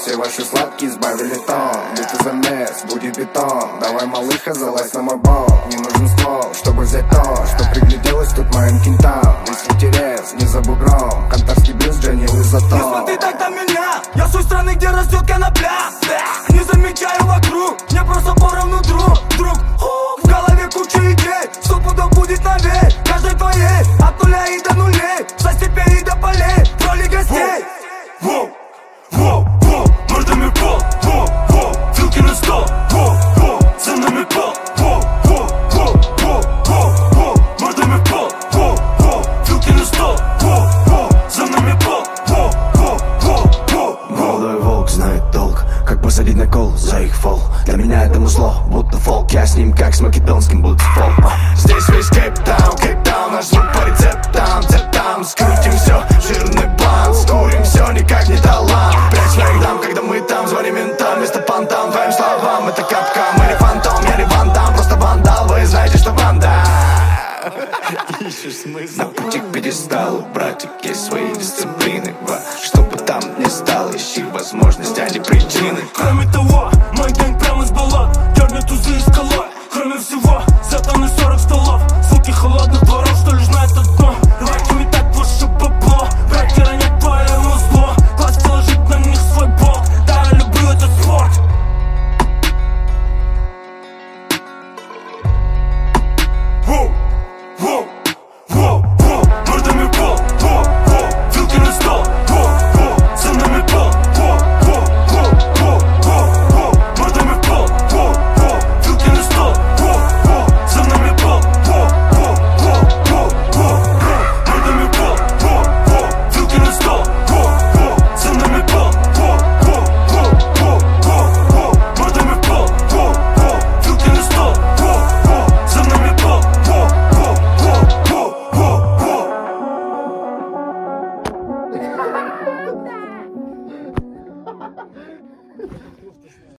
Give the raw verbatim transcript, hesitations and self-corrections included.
Все ваши сладкие избавили тон. Битый замес, будет бетон. Давай, малыха, залазь на мой бок. Не нужен ствол, чтобы взять то, что пригляделось тут моим кентам. Весь интерес, не за бугром. Кантарский блюз, Дженни Лизато. Не смотри так на меня, я с той страны, где растет конопля. Не замечаю вокруг, мне просто поровну друг, друг. В голове куча идей, сто пудов будет новей. Каждой твоей, от нуля и до нулей, со степей и до полей, в роли гостей. Воу, воу, воу, мордами пол, воу, воу, вилки на стол, воу, воу, за нами пол, воу, воу, воу, воу, воу, воу, мордами пол, воу, воу, вилки на стол, воу, воу, за нами пол, воу, воу, воу, воу. Молодой волк знает толк, как посадить на кол за их фол. Для меня это музло, будто фолк. Я с ним как с македонским, будто фолк. Здесь весь кейптаун, кейптаун, наш звук по рецептам, цептам. Скрутим все, жирный план, скурим все, никак не талант. Прячь своих дам, когда мы там, звони ментам. Вместо фантом, твоим словам, это капкан. Мы не фантом, я не вантам, просто вандал. Вы знаете, что банда. Ищешь смысл? На пути к пьедесталу, братик, есть свои дисциплины. Чтобы там не стало, ищи возможности, а не причины. Кроме